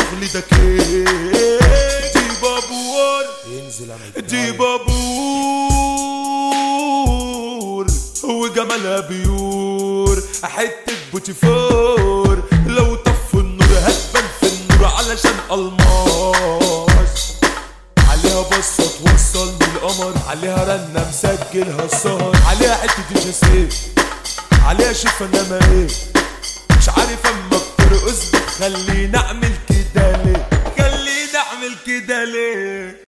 شغلي ده كيف دي بابور انزل اعمل دي بابور وجمالها بيور حتة بوتيفور لو طفوا النور هتبان في النور علشان الماس عليها بصة توصل للقمر عليها رنة مسجلها السهر عليها حتة شاسيه عليها شفا انما ايه مش عارف اما بترقص بتخليني اعمل كده ليه خليني اعمل كده ليه.